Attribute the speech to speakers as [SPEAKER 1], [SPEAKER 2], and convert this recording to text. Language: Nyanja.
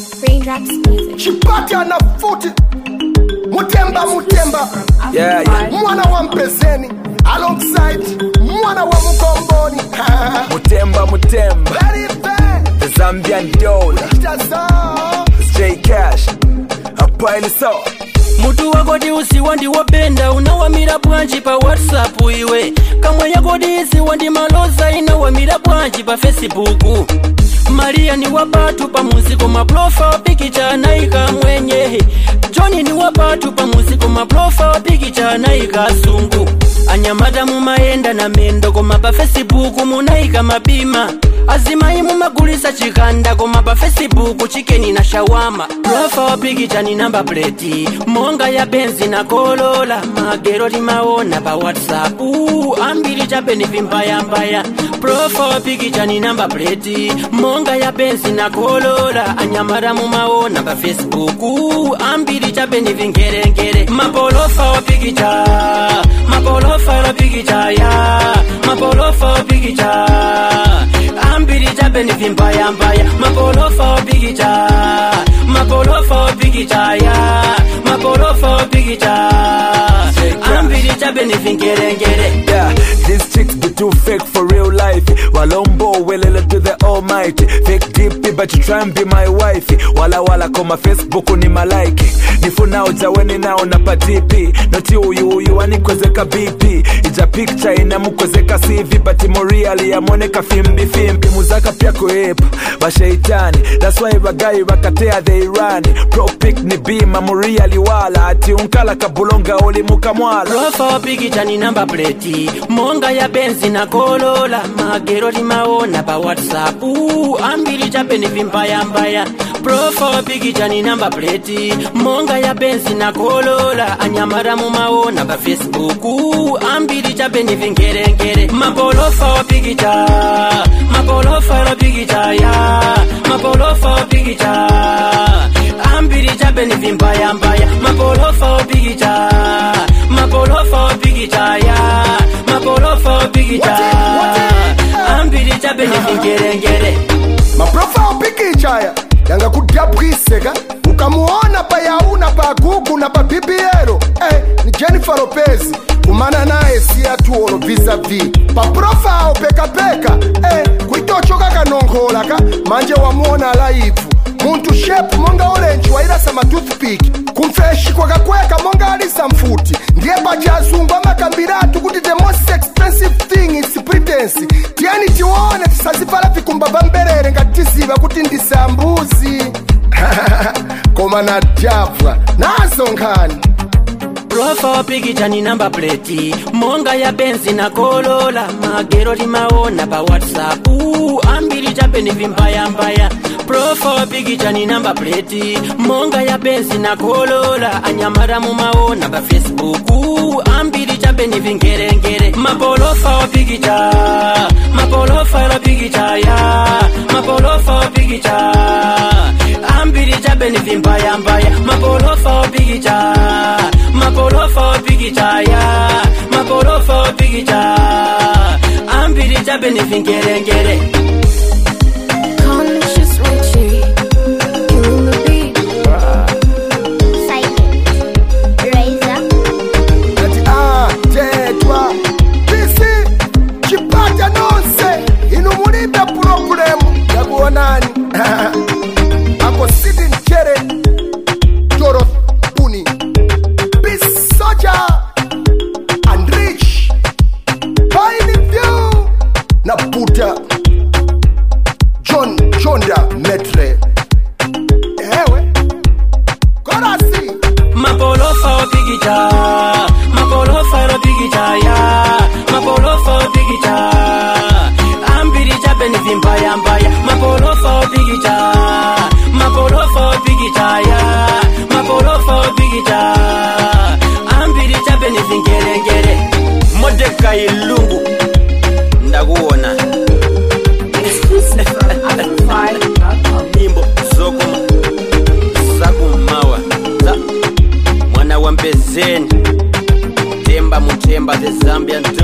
[SPEAKER 1] Raindrops music.
[SPEAKER 2] Chipata na futi Mutemba
[SPEAKER 3] Yeah.
[SPEAKER 2] Mwana wa Mpezeni alongside mwana wa Mukomboni.
[SPEAKER 3] Mutemba
[SPEAKER 2] Very bad.
[SPEAKER 3] The Zambian Dola J Cash Apaili so
[SPEAKER 4] Mutu wakodi usiwa ndi wapenda unawamira bwanji pa WhatsApp iwe kamwe yakodi isiwa ndi maloza inawamira bwanji pa Facebook Maria ni wapatu pa muziko maprofa pikicha naika mwenye Johnny ni wapatu pa muziko maprofa pikicha naika sungu Anyamata mumaenda na mendo koma pa Facebook munaika mabima Azimai mumagulisa chikanda koma pa Facebook chikeni na shawama Profa pikicha ni namba plate Monga ya benzi na kolola Magero limaona pa WhatsApp Ambili chape ni vimbaya mbaya Profa pikicha ni namba plate Monga ya benzi na kolola Anyamara mumaona pa Facebook Ambili chape ni vingerengere Mapolofa wapikicha Mapolofa wapikicha ya Mapolofa wapikicha Ambili chape ni vimbaya mbaya Mapolofa wapikicha Mapolofa wapikicha ya Mapolofa wapikicha Ambili chape ni vingerengere.
[SPEAKER 3] Yeah, these chicks be too fake for real life. Walombo welele to the almighty. Fake deep but you try and be my wife. Wala koma Facebook ni malaiki. Nifuna ujaweni nao na patipi. Noti uyu wanikozeka BP. Ija picture inamukozeka CV. But morali ya moneka fimbi Muzaka pia kuhepa bashaitani. That's why bagai bakatea the Irani. Pro pic ni bima morali wala. Ati unkala kabulonga oli mukamwala.
[SPEAKER 4] Profa wapikicha ni namba plate Monga ya benzi na kolola Magero limaona pa WhatsApp Ambili chape ni vimbaya mbaya Profa wapikicha ni namba plate Monga ya benzi na kolola Anyamara mumaona pa Facebook Ambili chape ni vingerengere Mapolofa wapikicha Mapolofa wapikicha ya Mapolofa wapikicha Ambili chape ni vimbaya mbaya Mapolofa wapikicha Mapolofa wapikicha ya Mapolofa wapikicha Ambili chape ni vingerengere
[SPEAKER 2] Maprofa wapikicha ya Yanga kudabrisega Ukamuona pa yauna pa Google na pa BBL ni Jennifer Lopez Kumana nae siya tuolo vis-a-vis Pa profa opeka kuitochoka kanongola ka Manje wamuona laifu Muntu shape monga orange waila sama toothpick Kumfeshi kwa kakweka monga alisa mfuti Ndiye bajazungu ama kambiratu kuti the most expensive thing is pretense Tiani tiwone tisazipala vikumba vamberere ngatisiva kuti ndisambuzi Koma na javwa nazo ngani
[SPEAKER 4] Profa wapikicha ni namba plate Monga ya benzi na kolola Magero limaona pa WhatsApp Ambili chape ni vimbaya mbaya Profa wapikicha ni namba plate Monga ya benzi na kolola Anyamara mumaona pa Facebook Ambili chape ni vingerengere Mapolofa wapikicha Mapolofa wapikicha ya Mapolofa wapikicha Ambili chape ni vimbaya mbaya Mapolofa wapikicha Mapolofa wapikicha ya Mapolofa wapikicha Ambili chape ni vingerengere
[SPEAKER 1] Conscious Richie. Killing the beat. Silent. Razor.
[SPEAKER 2] Tetwa Pisi Chipata nonse Inumulibe problemu ya kuonani Ako Sidi Nchere Joroth Puni Peace Soja And Rich Fine View Na Buddha John Chonda Metre Ewe Korasi
[SPEAKER 4] Mapolofa wapikicha Mapolofa wapikicha ya Mapolofa wapikicha Ambili chape ni vimbaya mbaya Mapolofa wapikicha Mapolofa wapikicha ya Mapolofa wapikicha Ambili chape ni vingerengere Modeka ilungu Ndakuona Nimbo zokuma Zakumawa Mwana wa Mpezeni Mutemba the Zambian